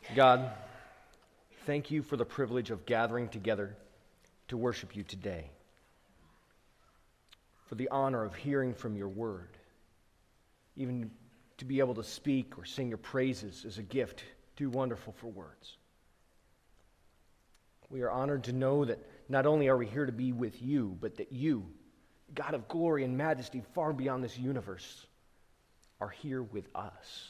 God, thank you for the privilege of gathering together to worship you today, for the honor of hearing from your word. Even to be able to speak or sing your praises is a gift too wonderful for words. We are honored to know that not only are we here to be with you, but that you, God of glory and majesty far beyond this universe, are here with us.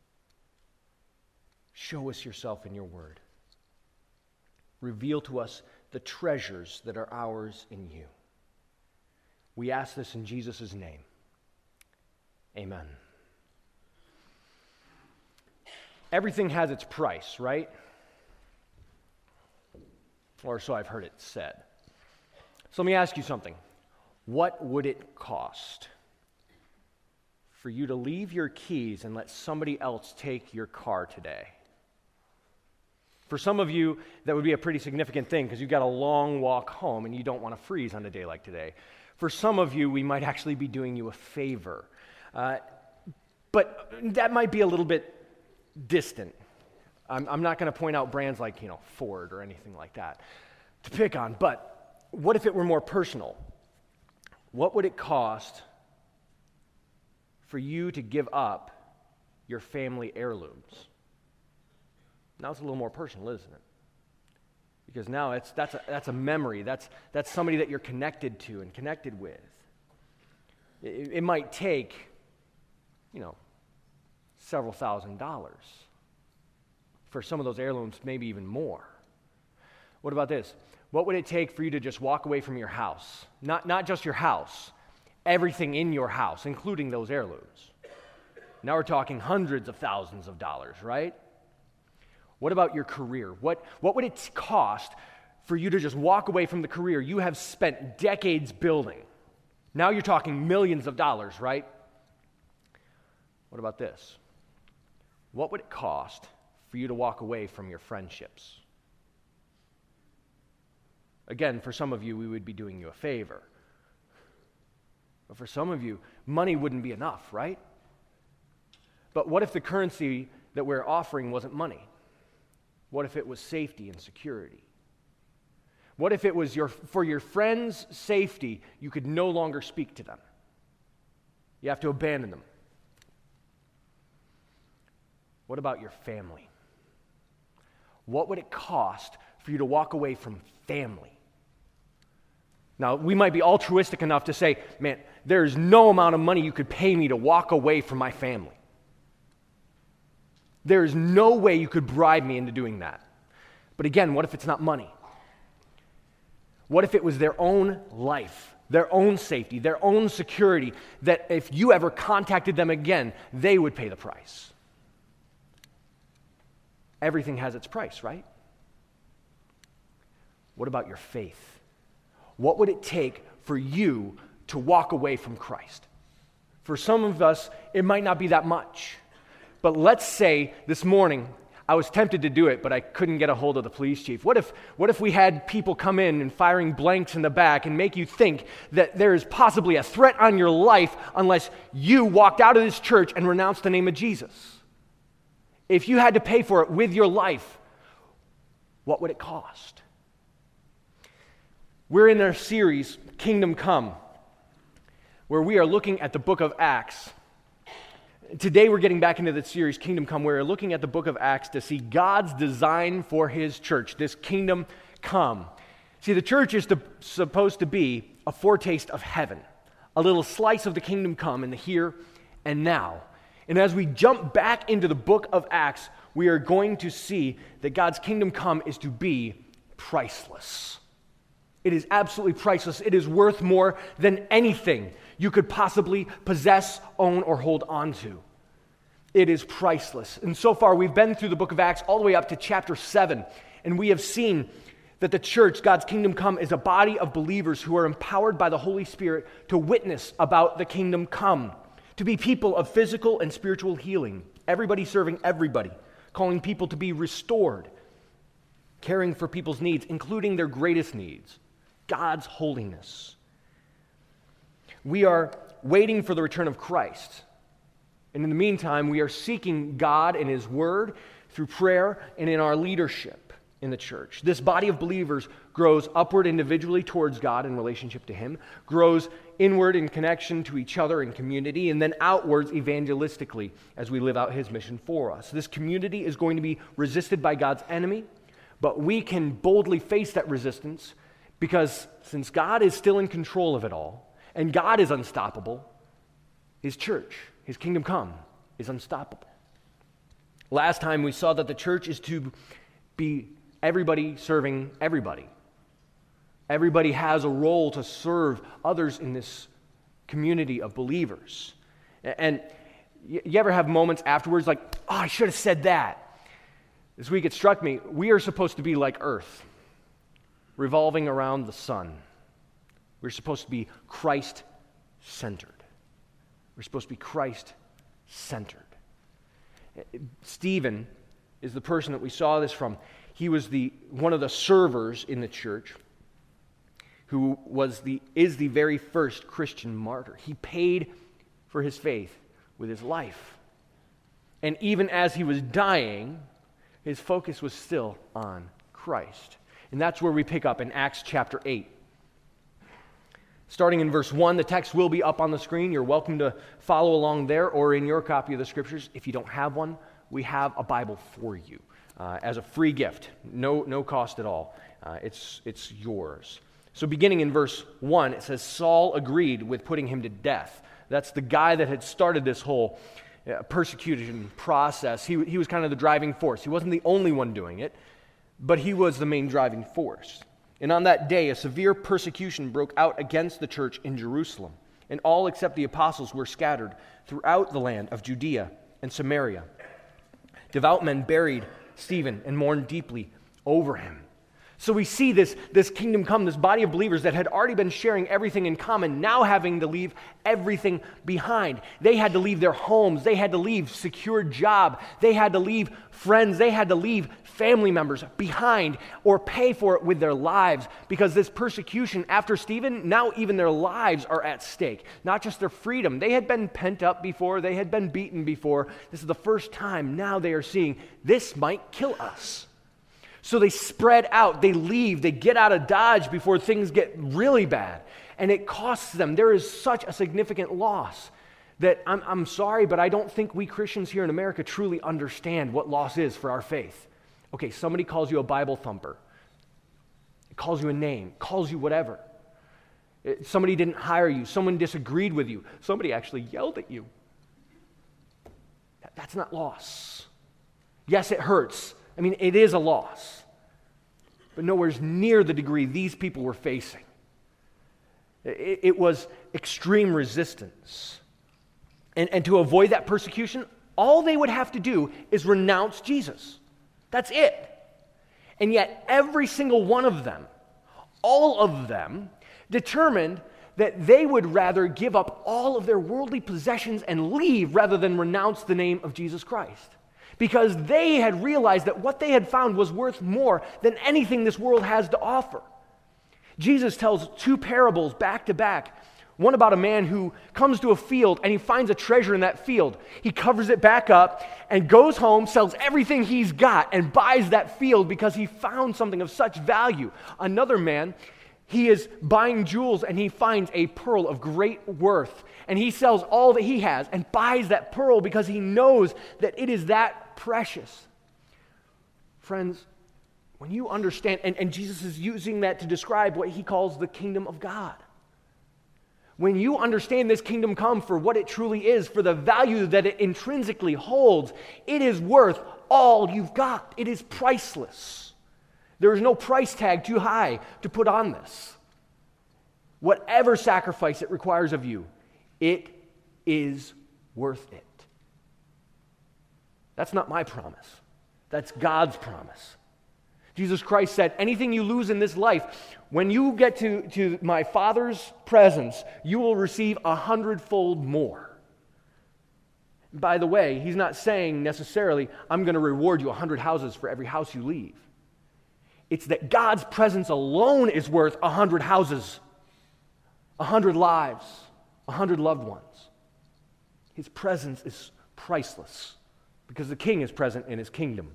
Show us yourself in your word. Reveal to us the treasures that are ours in you. We ask this in Jesus' name. Amen. Everything has its price, right? Or so I've heard it said. So let me ask you something. What would it cost for you to leave your keys and let somebody else take your car today? For some of you, that would be a pretty significant thing because you've got a long walk home and you don't want to freeze on a day like today. For some of you, we might actually be doing you a favor. But that might be a little bit distant. I'm not going to point out brands like, Ford or anything like that to pick on. But what if it were more personal? What would it cost for you to give up your family heirlooms? Now it's a little more personal, isn't it? Because now that's a memory. That's somebody that you're connected to and connected with. It might take, several $1,000s. For some of those heirlooms, maybe even more. What about this? What would it take for you to just walk away from your house? Not just your house, everything in your house, including those heirlooms. Now we're talking hundreds of thousands of dollars, right? What about your career? What would it cost for you to just walk away from the career you have spent decades building? Now you're talking millions of dollars, right? What about this? What would it cost for you to walk away from your friendships? Again, for some of you, we would be doing you a favor. But for some of you, money wouldn't be enough, right? But what if the currency that we're offering wasn't money? What if it was safety and security? What if it was for your friends' safety, you could no longer speak to them? You have to abandon them. What about your family? What would it cost for you to walk away from family? Now, we might be altruistic enough to say, man, there's no amount of money you could pay me to walk away from my family. There is no way you could bribe me into doing that. But again, what if it's not money? What if it was their own life, their own safety, their own security, that if you ever contacted them again, they would pay the price? Everything has its price, right? What about your faith? What would it take for you to walk away from Christ? For some of us, it might not be that much. But let's say this morning, I was tempted to do it, but I couldn't get a hold of the police chief. What if we had people come in and firing blanks in the back and make you think that there is possibly a threat on your life unless you walked out of this church and renounced the name of Jesus? If you had to pay for it with your life, what would it cost? We're in our series, Kingdom Come, where we are looking at the book of Acts. Today we're getting back into the series, Kingdom Come, where we're looking at the book of Acts to see God's design for his church, this Kingdom Come. See, the church is supposed to be a foretaste of heaven, a little slice of the Kingdom Come in the here and now. And as we jump back into the book of Acts, we are going to see that God's Kingdom Come is to be priceless. It is absolutely priceless. It is worth more than anything you could possibly possess, own, or hold on to. It is priceless. And so far, we've been through the book of Acts all the way up to chapter 7, and we have seen that the church, God's Kingdom Come, is a body of believers who are empowered by the Holy Spirit to witness about the Kingdom Come, to be people of physical and spiritual healing, everybody serving everybody, calling people to be restored, caring for people's needs, including their greatest needs, God's holiness. We are waiting for the return of Christ. And in the meantime, we are seeking God and his word through prayer and in our leadership in the church. This body of believers grows upward individually towards God in relationship to Him, grows inward in connection to each other in community, and then outwards evangelistically as we live out His mission for us. This community is going to be resisted by God's enemy, but we can boldly face that resistance because since God is still in control of it all, and God is unstoppable, His church, His kingdom come, is unstoppable. Last time we saw that the church is to be everybody serving everybody. Everybody has a role to serve others in this community of believers. And you ever have moments afterwards like, oh, I should have said that. This week it struck me, we are supposed to be like Earth, revolving around the sun. We're supposed to be Christ-centered. We're supposed to be Christ-centered. Stephen is the person that we saw this from. He was one of the servers in the church who is the very first Christian martyr. He paid for his faith with his life. And even as he was dying, his focus was still on Christ. And that's where we pick up in Acts chapter 8. Starting in verse 1, the text will be up on the screen. You're welcome to follow along there or in your copy of the Scriptures. If you don't have one, we have a Bible for you as a free gift. No cost at all. It's yours. So beginning in verse 1, it says, Saul agreed with putting him to death. That's the guy that had started this whole persecution process. He was kind of the driving force. He wasn't the only one doing it, but he was the main driving force. And on that day, a severe persecution broke out against the church in Jerusalem, and all except the apostles were scattered throughout the land of Judea and Samaria. Devout men buried Stephen and mourned deeply over him. So we see this kingdom come, this body of believers that had already been sharing everything in common, now having to leave everything behind. They had to leave their homes. They had to leave secure job. They had to leave friends. They had to leave family members behind or pay for it with their lives because this persecution after Stephen, now even their lives are at stake, not just their freedom. They had been pent up before. They had been beaten before. This is the first time now they are seeing this might kill us. So they spread out, they leave, they get out of Dodge before things get really bad. And it costs them. There is such a significant loss that I'm sorry, but I don't think we Christians here in America truly understand what loss is for our faith. Okay, somebody calls you a Bible thumper, calls you a name, calls you whatever. Somebody didn't hire you, someone disagreed with you, somebody actually yelled at you. That's not loss. Yes, it hurts. I mean, it is a loss, but nowhere near the degree these people were facing. It was extreme resistance. And to avoid that persecution, all they would have to do is renounce Jesus. That's it. And yet, every single one of them, all of them, determined that they would rather give up all of their worldly possessions and leave rather than renounce the name of Jesus Christ. Because they had realized that what they had found was worth more than anything this world has to offer. Jesus tells two parables back to back. One about a man who comes to a field and he finds a treasure in that field. He covers it back up and goes home, sells everything he's got, and buys that field because he found something of such value. Another man, he is buying jewels and he finds a pearl of great worth. And he sells all that he has and buys that pearl because he knows that it is that precious. Friends, when you understand, and Jesus is using that to describe what he calls the kingdom of God. When you understand this kingdom come for what it truly is, for the value that it intrinsically holds, it is worth all you've got. It is priceless. There is no price tag too high to put on this. Whatever sacrifice it requires of you, it is worth it. That's not my promise. That's God's promise. Jesus Christ said, anything you lose in this life, when you get to my Father's presence, you will receive 100-fold more. By the way, he's not saying necessarily, I'm going to reward you 100 houses for every house you leave. It's that God's presence alone is worth 100 houses, 100 lives, 100 loved ones. His presence is priceless. because the king is present in his kingdom.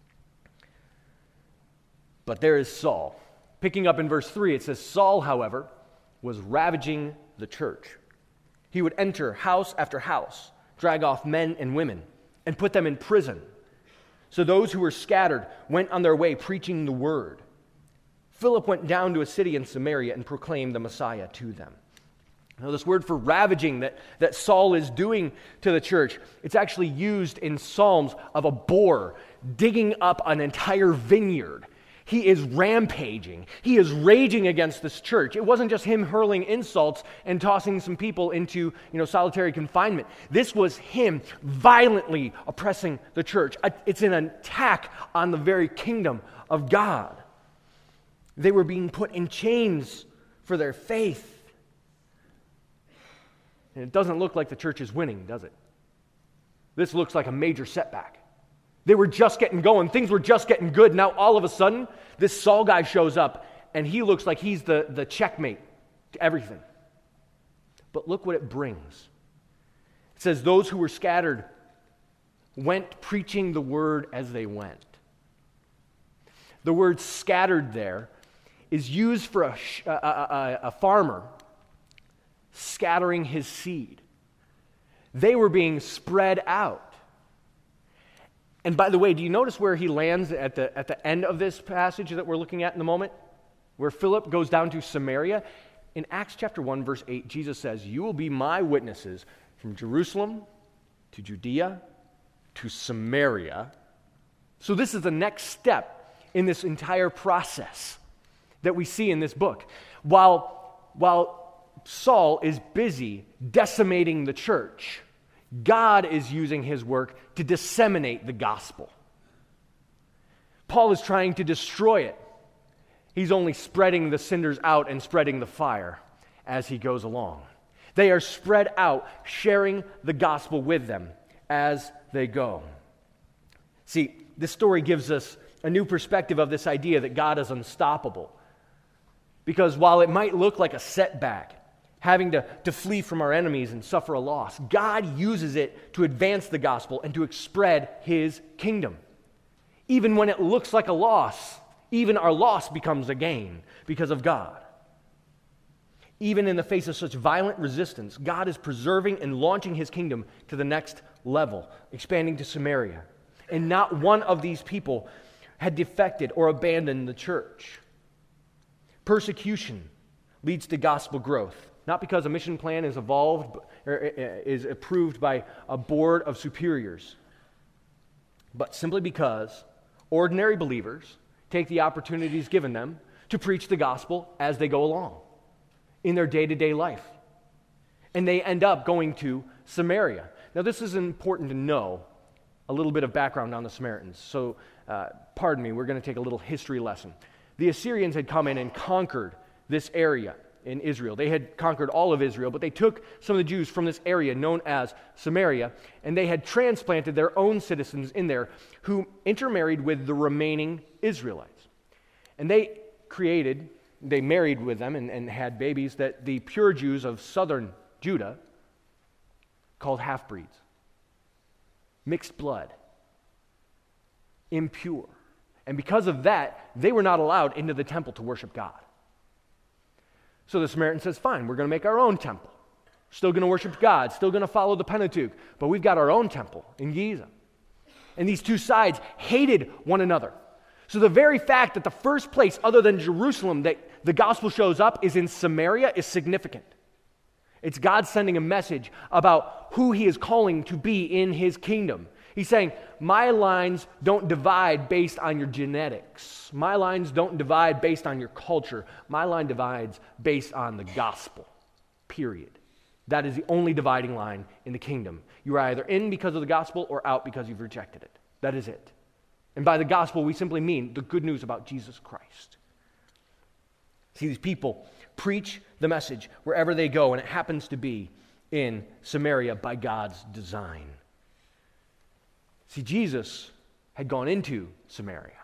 But there is Saul. Picking up in verse 3, it says, Saul, however, was ravaging the church. He would enter house after house, drag off men and women, and put them in prison. So those who were scattered went on their way preaching the word. Philip went down to a city in Samaria and proclaimed the Messiah to them. Now, this word for ravaging that Saul is doing to the church, it's actually used in Psalms of a boar digging up an entire vineyard. He is rampaging. He is raging against this church. It wasn't just him hurling insults and tossing some people into, solitary confinement. This was him violently oppressing the church. It's an attack on the very kingdom of God. They were being put in chains for their faith. And it doesn't look like the church is winning, does it? This looks like a major setback. They were just getting going. Things were just getting good. Now, all of a sudden, this Saul guy shows up, and he looks like he's the checkmate to everything. But look what it brings. It says, those who were scattered went preaching the word as they went. The word scattered there is used for a farmer scattering his seed. They were being spread out. And by the way, do you notice where he lands at the end of this passage that we're looking at in a moment? Where Philip goes down to Samaria? In Acts chapter 1, verse 8, Jesus says, you will be my witnesses from Jerusalem to Judea to Samaria. So this is the next step in this entire process that we see in this book. While Saul is busy decimating the church, God is using his work to disseminate the gospel. Paul is trying to destroy it. He's only spreading the cinders out and spreading the fire as he goes along. They are spread out, sharing the gospel with them as they go. See, this story gives us a new perspective of this idea that God is unstoppable. Because while it might look like a setback, having to flee from our enemies and suffer a loss, God uses it to advance the gospel and to spread his kingdom. Even when it looks like a loss, even our loss becomes a gain because of God. Even in the face of such violent resistance, God is preserving and launching his kingdom to the next level, expanding to Samaria. And not one of these people had defected or abandoned the church. Persecution leads to gospel growth. Not because a mission plan is evolved or is approved by a board of superiors, but simply because ordinary believers take the opportunities given them to preach the gospel as they go along in their day-to-day life. And they end up going to Samaria. Now, this is important to know, a little bit of background on the Samaritans. So, pardon me, we're going to take a little history lesson. The Assyrians had come in and conquered this area in Israel. They had conquered all of Israel, but they took some of the Jews from this area known as Samaria, and they had transplanted their own citizens in there who intermarried with the remaining Israelites. And they married with them and had babies that the pure Jews of southern Judah called half-breeds. Mixed blood. Impure. And because of that, they were not allowed into the temple to worship God. So the Samaritan says, fine, we're going to make our own temple. Still going to worship God, still going to follow the Pentateuch, but we've got our own temple in Giza. And these two sides hated one another. So the very fact that the first place other than Jerusalem that the gospel shows up is in Samaria is significant. It's God sending a message about who he is calling to be in his kingdom. He's saying, my lines don't divide based on your genetics. My lines don't divide based on your culture. My line divides based on the gospel, period. That is the only dividing line in the kingdom. You are either in because of the gospel or out because you've rejected it. That is it. And by the gospel, we simply mean the good news about Jesus Christ. See, these people preach the message wherever they go, and it happens to be in Samaria by God's design. See, Jesus had gone into Samaria,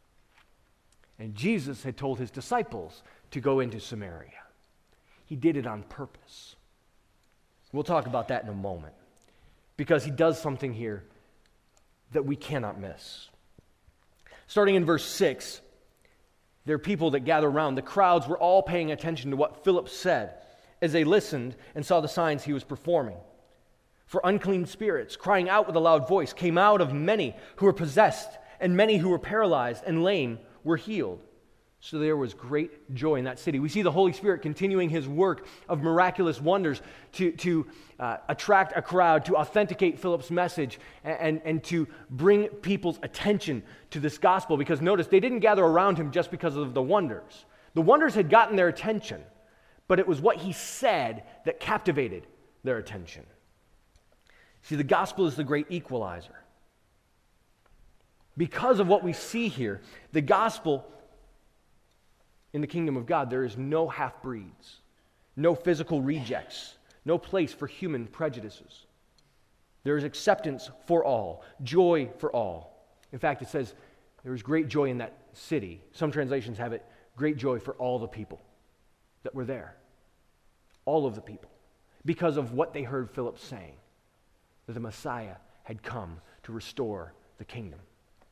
and Jesus had told his disciples to go into Samaria. He did it on purpose. We'll talk about that in a moment, because he does something here that we cannot miss. Starting in verse 6, there are people that gather around. The crowds were all paying attention to what Philip said as they listened and saw the signs he was performing. For unclean spirits, crying out with a loud voice, came out of many who were possessed, and many who were paralyzed and lame were healed. So there was great joy in that city. We see the Holy Spirit continuing his work of miraculous wonders to attract a crowd, to authenticate Philip's message, and to bring people's attention to this gospel. Because notice, they didn't gather around him just because of the wonders. The wonders had gotten their attention, but it was what he said that captivated their attention. See, the gospel is the great equalizer. Because of what we see here, the gospel in the kingdom of God, there is no half-breeds, no physical rejects, no place for human prejudices. There is acceptance for all, joy for all. In fact, it says there was great joy in that city. Some translations have it, great joy for all the people that were there. All of the people. Because of what they heard Philip saying, that the Messiah had come to restore the kingdom.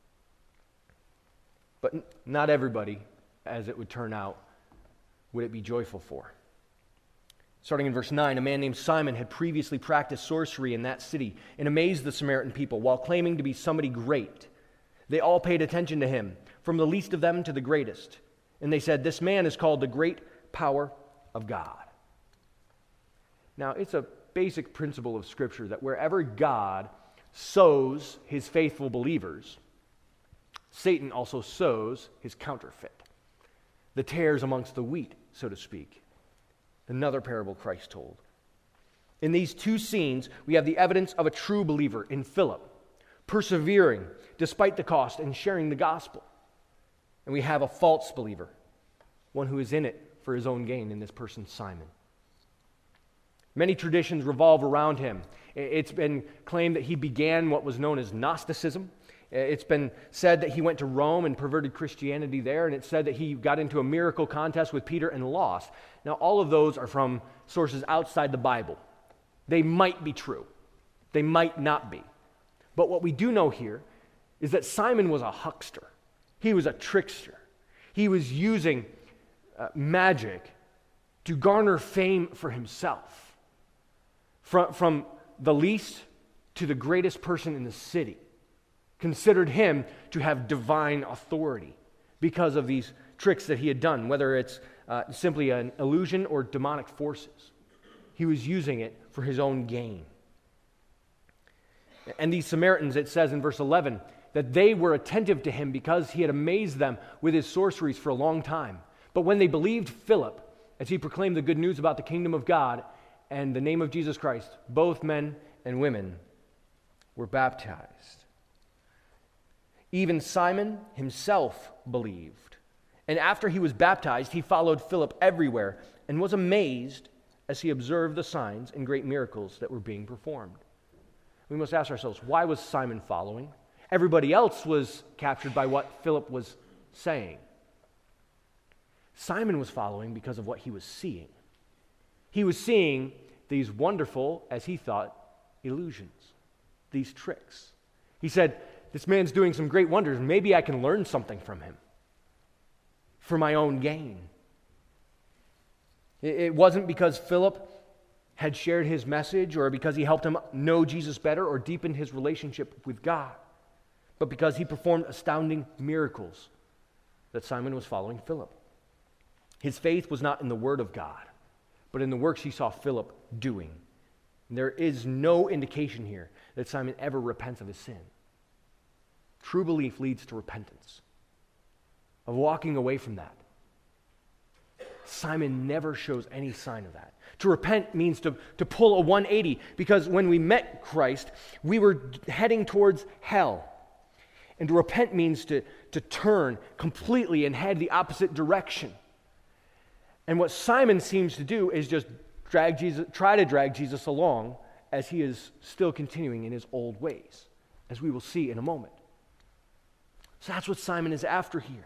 But not everybody, as it would turn out, would it be joyful for. Starting in verse 9, a man named Simon had previously practiced sorcery in that city and amazed the Samaritan people while claiming to be somebody great. They all paid attention to him, from the least of them to the greatest. And they said, "This man is called the great power of God." Now, it's a basic principle of Scripture that wherever God sows his faithful believers, Satan also sows his counterfeit. The tares amongst the wheat, so to speak. Another parable Christ told. In these two scenes, we have the evidence of a true believer in Philip, persevering despite the cost and sharing the gospel. And we have a false believer, one who is in it for his own gain, in this person, Simon. Many traditions revolve around him. It's been claimed that he began what was known as Gnosticism. It's been said that he went to Rome and perverted Christianity there, and it's said that he got into a miracle contest with Peter and lost. Now, all of those are from sources outside the Bible. They might be true. They might not be. But what we do know here is that Simon was a huckster. He was a trickster. He was using magic to garner fame for himself. From the least to the greatest person in the city considered him to have divine authority because of these tricks that he had done, whether it's simply an illusion or demonic forces. He was using it for his own gain. And these Samaritans, it says in verse 11, that they were attentive to him because he had amazed them with his sorceries for a long time. But when they believed Philip, as he proclaimed the good news about the kingdom of God and the name of Jesus Christ, both men and women were baptized. Even Simon himself believed. And after he was baptized, he followed Philip everywhere and was amazed as he observed the signs and great miracles that were being performed. We must ask ourselves, why was Simon following? Everybody else was captured by what Philip was saying. Simon was following because of what he was seeing. He was seeing these wonderful, as he thought, illusions, these tricks. He said, this man's doing some great wonders. Maybe I can learn something from him for my own gain. It wasn't because Philip had shared his message or because he helped him know Jesus better or deepened his relationship with God, but because he performed astounding miracles that Simon was following Philip. His faith was not in the Word of God, but in the works he saw Philip doing. And there is no indication here that Simon ever repents of his sin. True belief leads to repentance, of walking away from that. Simon never shows any sign of that. To repent means to pull a 180, because when we met Christ, we were heading towards hell. And to repent means to turn completely and head the opposite direction. And what Simon seems to do is just try to drag Jesus along as he is still continuing in his old ways, as we will see in a moment. So that's what Simon is after here.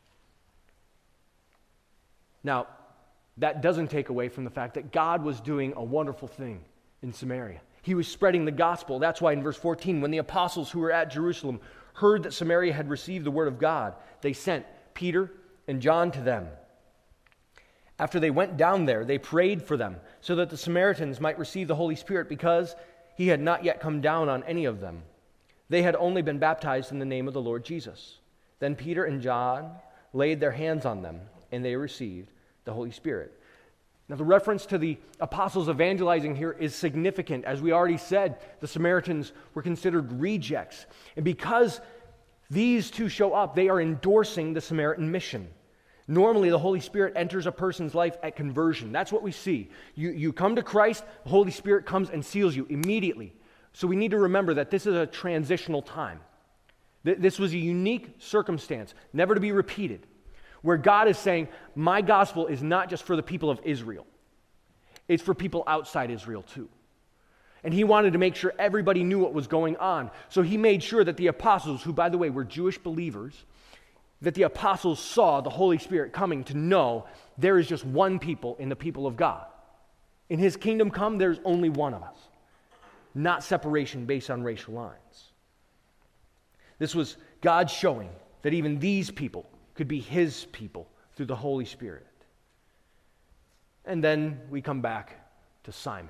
Now, that doesn't take away from the fact that God was doing a wonderful thing in Samaria. He was spreading the gospel. That's why in verse 14, when the apostles who were at Jerusalem heard that Samaria had received the word of God, they sent Peter and John to them. After they went down there, they prayed for them so that the Samaritans might receive the Holy Spirit, because he had not yet come down on any of them. They had only been baptized in the name of the Lord Jesus. Then Peter and John laid their hands on them, and they received the Holy Spirit. Now, the reference to the apostles evangelizing here is significant. As we already said, the Samaritans were considered rejects. And because these two show up, they are endorsing the Samaritan mission. Normally, the Holy Spirit enters a person's life at conversion. That's what we see. You come to Christ, the Holy Spirit comes and seals you immediately. So we need to remember that this is a transitional time. This was a unique circumstance, never to be repeated, where God is saying, my gospel is not just for the people of Israel. It's for people outside Israel too. And he wanted to make sure everybody knew what was going on. So he made sure that the apostles, who by the way were Jewish believers, that the apostles saw the Holy Spirit coming to know there is just one people in the people of God. In his kingdom come, there's only one of us. Not separation based on racial lines. This was God showing that even these people could be his people through the Holy Spirit. And then we come back to Simon.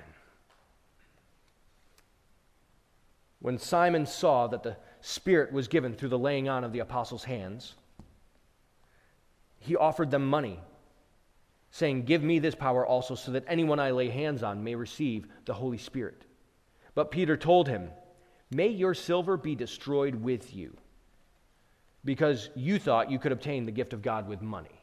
When Simon saw that the Spirit was given through the laying on of the apostles' hands, he offered them money, saying, give me this power also, so that anyone I lay hands on may receive the Holy Spirit. But Peter told him, may your silver be destroyed with you, because you thought you could obtain the gift of God with money.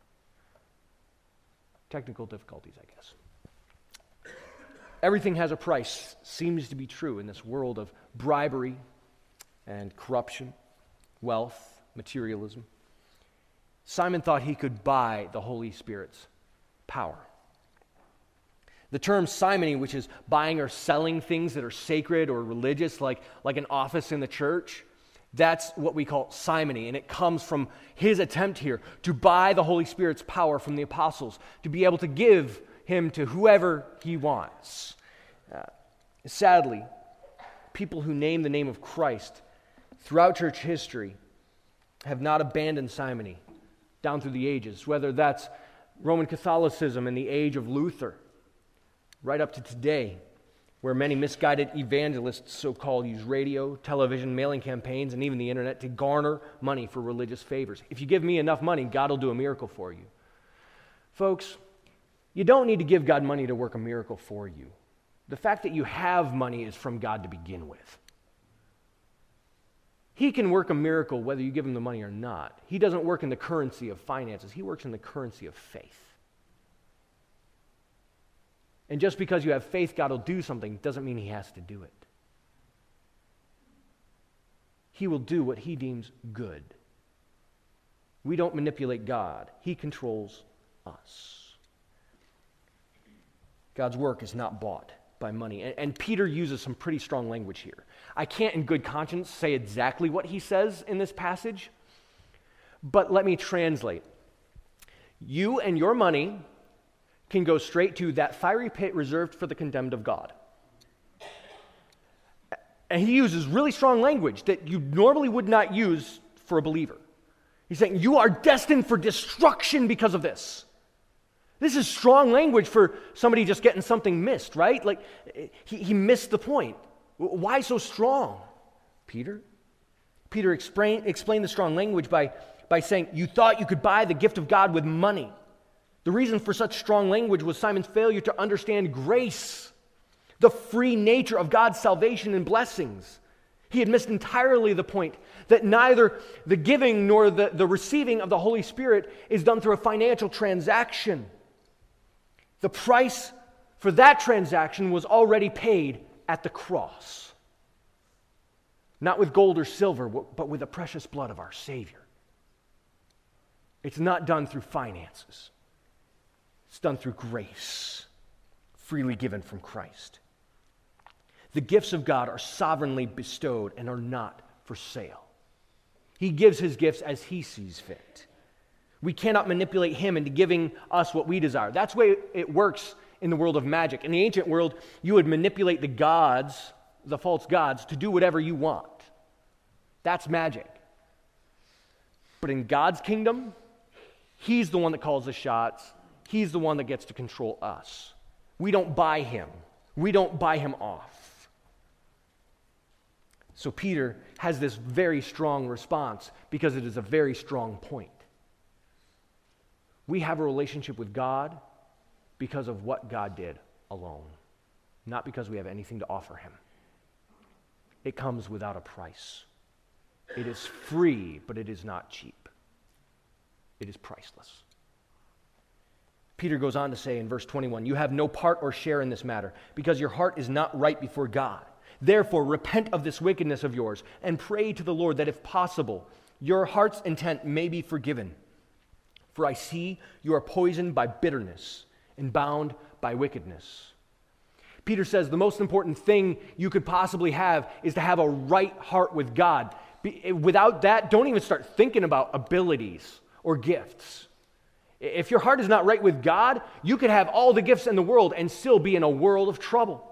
Technical difficulties, I guess. Everything has a price, seems to be true in this world of bribery and corruption, wealth, materialism. Simon thought he could buy the Holy Spirit's power. The term simony, which is buying or selling things that are sacred or religious, like an office in the church, that's what we call simony, and it comes from his attempt here to buy the Holy Spirit's power from the apostles, to be able to give him to whoever he wants. Sadly, people who name the name of Christ throughout church history have not abandoned simony down through the ages, whether that's Roman Catholicism in the age of Luther, right up to today, where many misguided evangelists, so-called, use radio, television, mailing campaigns, and even the internet to garner money for religious favors. If you give me enough money, God will do a miracle for you. Folks, you don't need to give God money to work a miracle for you. The fact that you have money is from God to begin with. He can work a miracle whether you give him the money or not. He doesn't work in the currency of finances. He works in the currency of faith. And just because you have faith God will do something doesn't mean he has to do it. He will do what he deems good. We don't manipulate God. He controls us. God's work is not bought by money. And Peter uses some pretty strong language here. I can't in good conscience say exactly what he says in this passage, but let me translate. You and your money can go straight to that fiery pit reserved for the condemned of God. And he uses really strong language that you normally would not use for a believer. He's saying, you are destined for destruction because of this. This is strong language for somebody just getting something missed, right? Like, he missed the point. Why so strong, Peter? Peter explained the strong language by saying, you thought you could buy the gift of God with money. The reason for such strong language was Simon's failure to understand grace, the free nature of God's salvation and blessings. He had missed entirely the point that neither the giving nor the receiving of the Holy Spirit is done through a financial transaction. The price for that transaction was already paid at the cross. Not with gold or silver, but with the precious blood of our Savior. It's not done through finances. It's done through grace, freely given from Christ. The gifts of God are sovereignly bestowed and are not for sale. He gives his gifts as he sees fit. We cannot manipulate him into giving us what we desire. That's the way it works in the world of magic. In the ancient world, you would manipulate the gods, the false gods, to do whatever you want. That's magic. But in God's kingdom, He's the one that calls the shots. He's the one that gets to control us. We don't buy Him. We don't buy Him off. So Peter has this very strong response because it is a very strong point. We have a relationship with God because of what God did alone, not because we have anything to offer Him. It comes without a price. It is free, but it is not cheap. It is priceless. Peter goes on to say in verse 21, "You have no part or share in this matter, because your heart is not right before God. Therefore, repent of this wickedness of yours, and pray to the Lord that if possible, your heart's intent may be forgiven. For I see you are poisoned by bitterness and bound by wickedness." Peter says the most important thing you could possibly have is to have a right heart with God. Without that, don't even start thinking about abilities or gifts. If your heart is not right with God, you could have all the gifts in the world and still be in a world of trouble.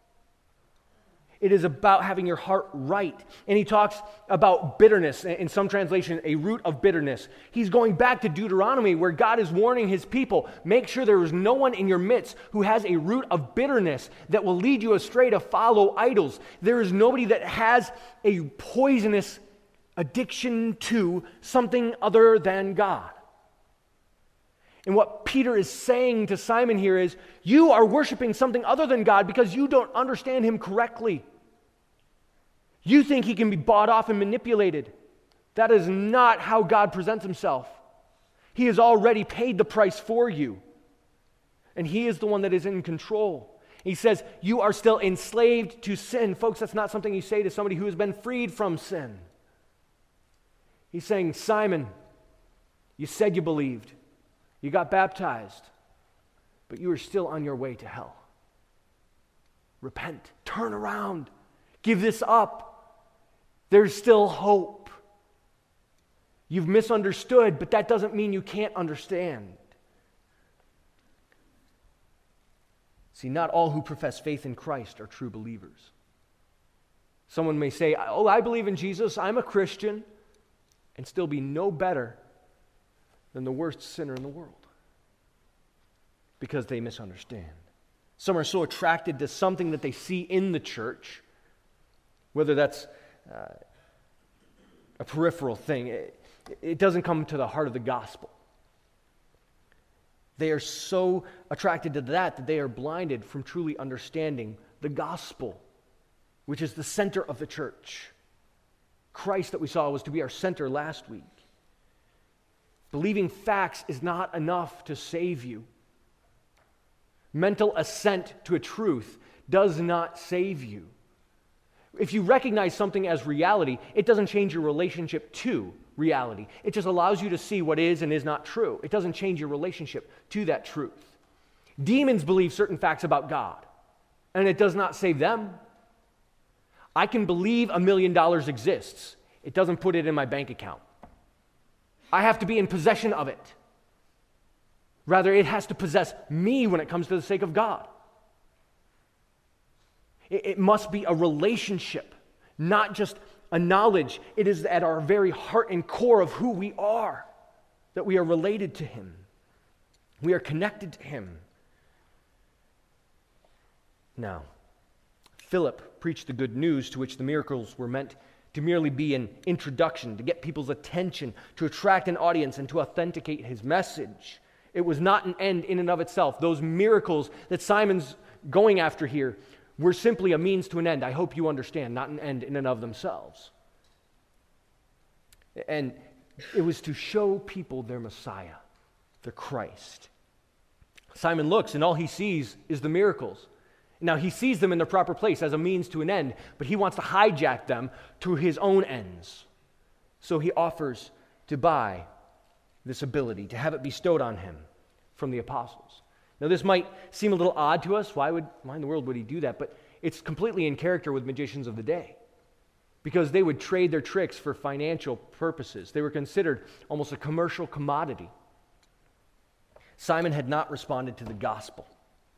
It is about having your heart right. And he talks about bitterness. In some translation, a root of bitterness. He's going back to Deuteronomy where God is warning His people, make sure there is no one in your midst who has a root of bitterness that will lead you astray to follow idols. There is nobody that has a poisonous addiction to something other than God. And what Peter is saying to Simon here is, you are worshiping something other than God because you don't understand Him correctly. You think He can be bought off and manipulated. That is not how God presents Himself. He has already paid the price for you. And He is the one that is in control. He says, you are still enslaved to sin. Folks, that's not something you say to somebody who has been freed from sin. He's saying, Simon, you said you believed. You got baptized, but you are still on your way to hell. Repent. Turn around. Give this up. There's still hope. You've misunderstood, but that doesn't mean you can't understand. See, not all who profess faith in Christ are true believers. Someone may say, oh, I believe in Jesus, I'm a Christian, and still be no better than the worst sinner in the world because they misunderstand. Some are so attracted to something that they see in the church, whether that's a peripheral thing. It doesn't come to the heart of the gospel. They are so attracted to that they are blinded from truly understanding the gospel, which is the center of the church. Christ that we saw was to be our center last week. Believing facts is not enough to save you. Mental assent to a truth does not save you. If you recognize something as reality, it doesn't change your relationship to reality. It just allows you to see what is and is not true. It doesn't change your relationship to that truth. Demons believe certain facts about God, and it does not save them. I can believe $1 million exists. It doesn't put it in my bank account. I have to be in possession of it. Rather, it has to possess me when it comes to the sake of God. It must be a relationship, not just a knowledge. It is at our very heart and core of who we are, that we are related to Him. We are connected to Him. Now, Philip preached the good news to which the miracles were meant to merely be an introduction, to get people's attention, to attract an audience, and to authenticate his message. It was not an end in and of itself. Those miracles that Simon's going after here were simply a means to an end. I hope you understand, not an end in and of themselves. And it was to show people their Messiah, their Christ. Simon looks, and all he sees is the miracles. Now, he sees them in their proper place as a means to an end, but he wants to hijack them to his own ends. So he offers to buy this ability, to have it bestowed on him from the apostles. Now, this might seem a little odd to us. Why in the world would he do that? But it's completely in character with magicians of the day, because they would trade their tricks for financial purposes. They were considered almost a commercial commodity. Simon had not responded to the gospel.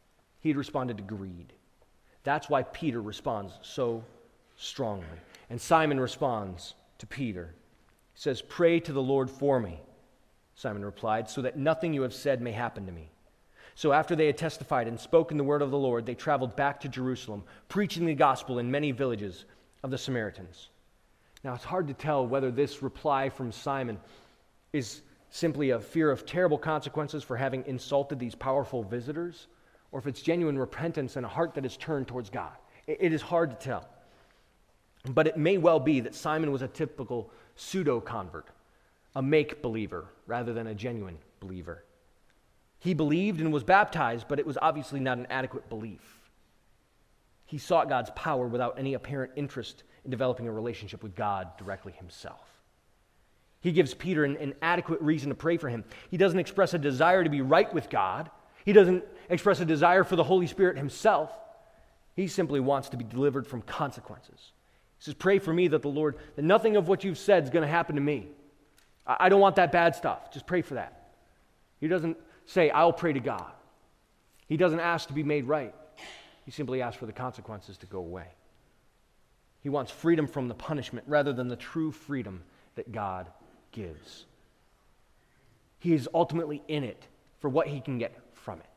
he had responded to greed. That's why Peter responds so strongly. And Simon responds to Peter. He says, "Pray to the Lord for me," Simon replied, "so that nothing you have said may happen to me." So after they had testified and spoken the word of the Lord, they traveled back to Jerusalem, preaching the gospel in many villages of the Samaritans. Now, it's hard to tell whether this reply from Simon is simply a fear of terrible consequences for having insulted these powerful visitors, or if it's genuine repentance and a heart that is turned towards God. It is hard to tell. But it may well be that Simon was a typical pseudo-convert, a make-believer rather than a genuine believer. He believed and was baptized, but it was obviously not an adequate belief. He sought God's power without any apparent interest in developing a relationship with God directly himself. He gives Peter an adequate reason to pray for him. He doesn't express a desire to be right with God. He doesn't express a desire for the Holy Spirit himself. He simply wants to be delivered from consequences. He says, "Pray for me that that nothing of what you've said is going to happen to me. I don't want that bad stuff. Just pray for that." He doesn't say, "I'll pray to God." He doesn't ask to be made right. He simply asks for the consequences to go away. He wants freedom from the punishment rather than the true freedom that God gives. He is ultimately in it for what he can get from it.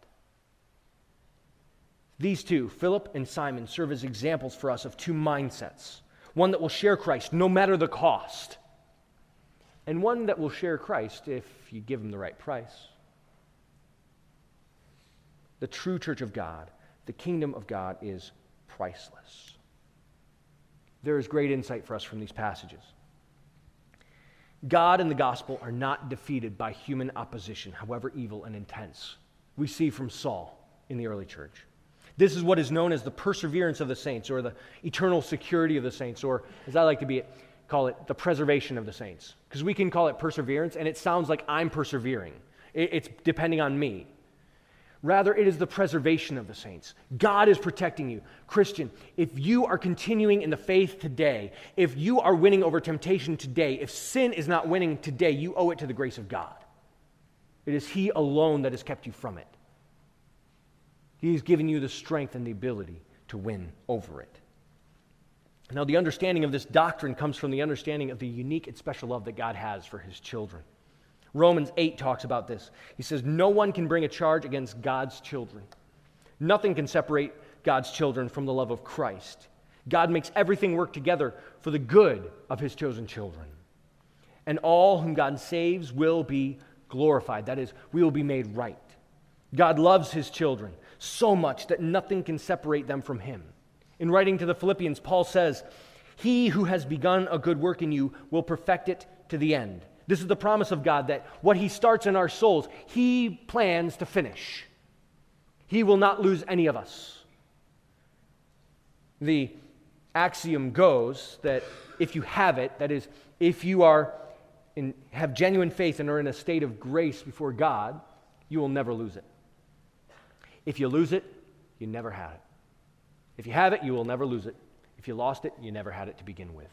These two, Philip and Simon, serve as examples for us of two mindsets. One that will share Christ no matter the cost, and one that will share Christ if you give him the right price. The true church of God, the kingdom of God, is priceless. There is great insight for us from these passages. God and the gospel are not defeated by human opposition, however evil and intense. We see from Saul in the early church. This is what is known as the perseverance of the saints, or the eternal security of the saints, or as I like to call it, the preservation of the saints. Because we can call it perseverance, and it sounds like I'm persevering. It's depending on me. Rather, it is the preservation of the saints. God is protecting you. Christian, if you are continuing in the faith today, if you are winning over temptation today, if sin is not winning today, you owe it to the grace of God. It is He alone that has kept you from it. He has given you the strength and the ability to win over it. Now, the understanding of this doctrine comes from the understanding of the unique and special love that God has for His children. Romans 8 talks about this. He says, "No one can bring a charge against God's children. Nothing can separate God's children from the love of Christ. God makes everything work together for the good of His chosen children. And all whom God saves will be glorified." That is, we will be made right. God loves His children so much that nothing can separate them from Him. In writing to the Philippians, Paul says, "He who has begun a good work in you will perfect it to the end." This is the promise of God, that what He starts in our souls, He plans to finish. He will not lose any of us. The axiom goes that if you have it, that is, if you have genuine faith and are in a state of grace before God, you will never lose it. If you lose it, you never had it. If you have it, you will never lose it. If you lost it, you never had it to begin with.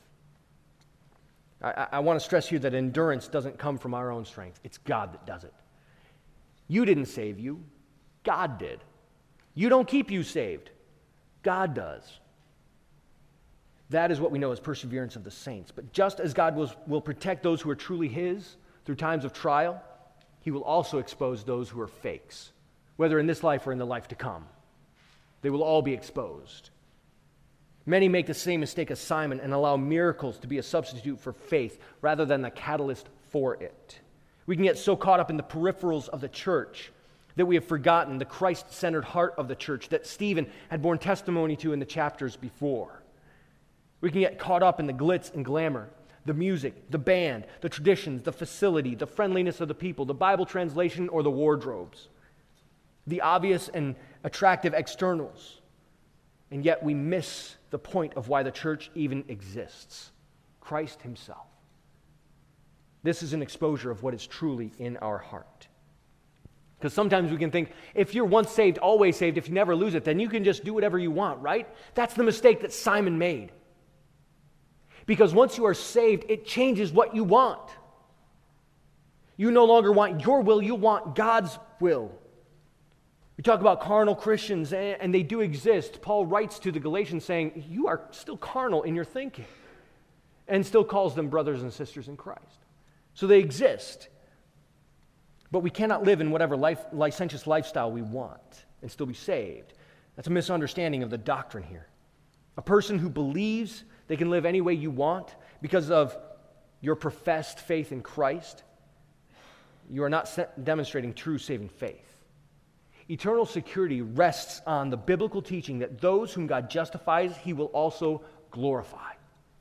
I want to stress here that endurance doesn't come from our own strength. It's God that does it. You didn't save you. God did. You don't keep you saved. God does. That is what we know as perseverance of the saints. But just as God will protect those who are truly His through times of trial, He will also expose those who are fakes, whether in this life or in the life to come. They will all be exposed. Many make the same mistake as Simon and allow miracles to be a substitute for faith rather than the catalyst for it. We can get so caught up in the peripherals of the church that we have forgotten the Christ-centered heart of the church that Stephen had borne testimony to in the chapters before. We can get caught up in the glitz and glamour, the music, the band, the traditions, the facility, the friendliness of the people, the Bible translation, or the wardrobes, the obvious and attractive externals. And yet we miss the point of why the church even exists: Christ Himself. This is an exposure of what is truly in our heart. Because sometimes we can think, if you're once saved, always saved, if you never lose it, then you can just do whatever you want, right? That's the mistake that Simon made. Because once you are saved, it changes what you want. You no longer want your will, you want God's will. We talk about carnal Christians, and they do exist. Paul writes to the Galatians saying, you are still carnal in your thinking, and still calls them brothers and sisters in Christ. So they exist. But we cannot live in whatever licentious lifestyle we want and still be saved. That's a misunderstanding of the doctrine here. A person who believes they can live any way you want because of your professed faith in Christ, you are not demonstrating true saving faith. Eternal security rests on the biblical teaching that those whom God justifies, He will also glorify.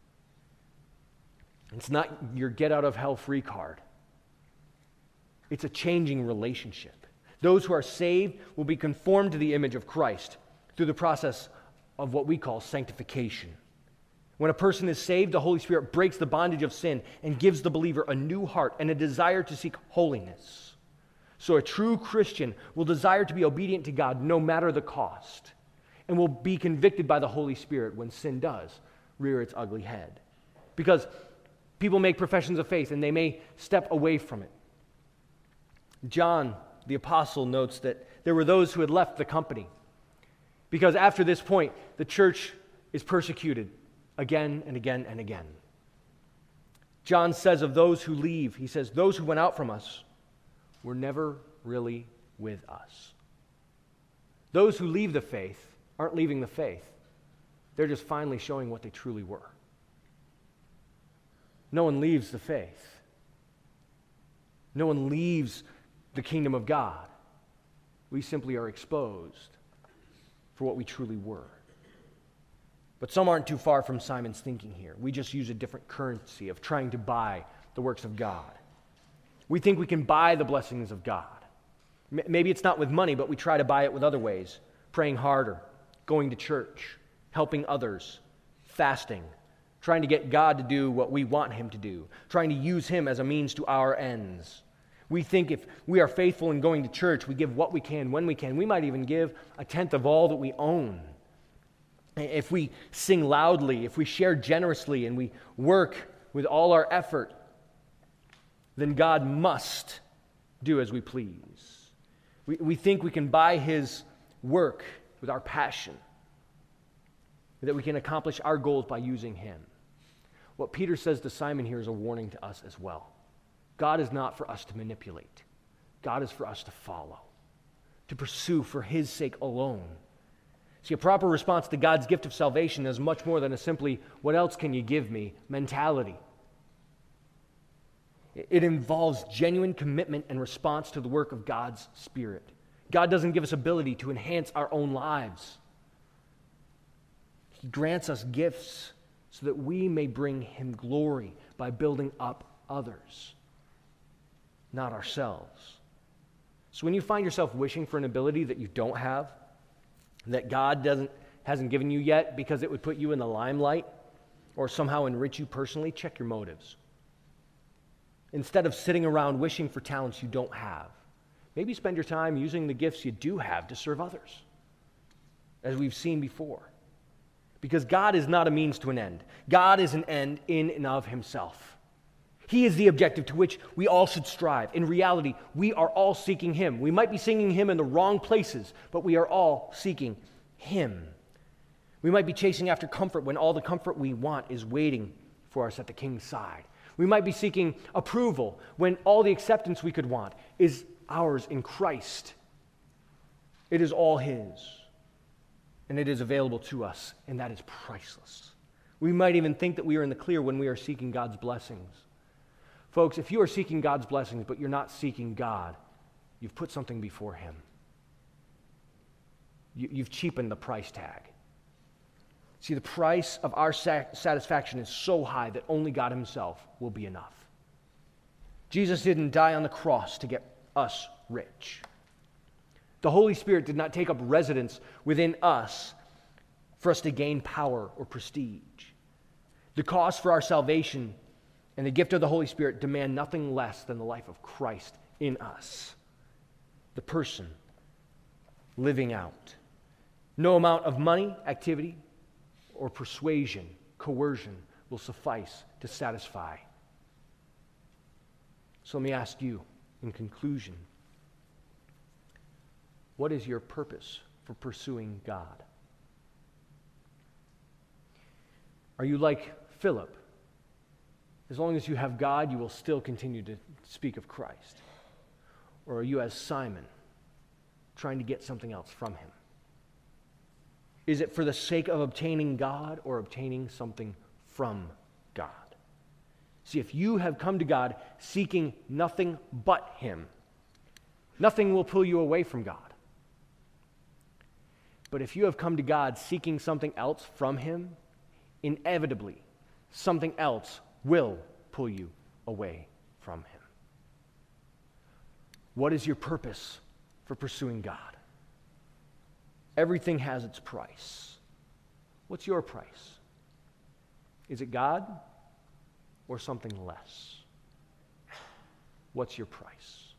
It's not your get-out-of-hell-free card. It's a changing relationship. Those who are saved will be conformed to the image of Christ through the process of what we call sanctification. When a person is saved, the Holy Spirit breaks the bondage of sin and gives the believer a new heart and a desire to seek holiness. So a true Christian will desire to be obedient to God no matter the cost, and will be convicted by the Holy Spirit when sin does rear its ugly head. Because people make professions of faith and they may step away from it. John, the apostle, notes that there were those who had left the company because after this point, the church is persecuted again and again and again. John says of those who leave, he says, those who went out from us were never really with us. Those who leave the faith aren't leaving the faith. They're just finally showing what they truly were. No one leaves the faith. No one leaves the kingdom of God. We simply are exposed for what we truly were. But some aren't too far from Simon's thinking here. We just use a different currency of trying to buy the works of God. We think we can buy the blessings of God. Maybe it's not with money, but we try to buy it with other ways. Praying harder, going to church, helping others, fasting, trying to get God to do what we want Him to do, trying to use Him as a means to our ends. We think if we are faithful in going to church, we give what we can when we can. We might even give a tenth of all that we own. If we sing loudly, if we share generously, and we work with all our effort, then God must do as we please. We think we can buy His work with our passion, that we can accomplish our goals by using Him. What Peter says to Simon here is a warning to us as well. God is not for us to manipulate. God is for us to follow, to pursue for His sake alone. See, a proper response to God's gift of salvation is much more than a simply, what else can you give me mentality. It involves genuine commitment and response to the work of God's Spirit. God doesn't give us ability to enhance our own lives. He grants us gifts so that we may bring Him glory by building up others, not ourselves. So when you find yourself wishing for an ability that you don't have, that God hasn't given you yet because it would put you in the limelight or somehow enrich you personally, check your motives. Instead of sitting around wishing for talents you don't have, maybe spend your time using the gifts you do have to serve others, as we've seen before. Because God is not a means to an end. God is an end in and of Himself. He is the objective to which we all should strive. In reality, we are all seeking Him. We might be seeking Him in the wrong places, but we are all seeking Him. We might be chasing after comfort when all the comfort we want is waiting for us at the King's side. We might be seeking approval when all the acceptance we could want is ours in Christ. It is all His, and it is available to us, and that is priceless. We might even think that we are in the clear when we are seeking God's blessings. Folks, if you are seeking God's blessings, but you're not seeking God, you've put something before Him. You've cheapened the price tag. See, the price of our satisfaction is so high that only God Himself will be enough. Jesus didn't die on the cross to get us rich. The Holy Spirit did not take up residence within us for us to gain power or prestige. The cost for our salvation and the gift of the Holy Spirit demand nothing less than the life of Christ in us, the person living out. No amount of money, activity, or persuasion, coercion will suffice to satisfy. So let me ask you in conclusion, What is your purpose for pursuing God? Are you like Philip? As long as you have God, you will still continue to speak of Christ. Or are you as Simon, trying to get something else from him? Is it for the sake of obtaining God or obtaining something from God? See, if you have come to God seeking nothing but him, nothing will pull you away from God. But if you have come to God seeking something else from him, inevitably, something else will pull you away from him. What is your purpose for pursuing God? Everything has its price. What's your price? Is it God or something less? What's your price?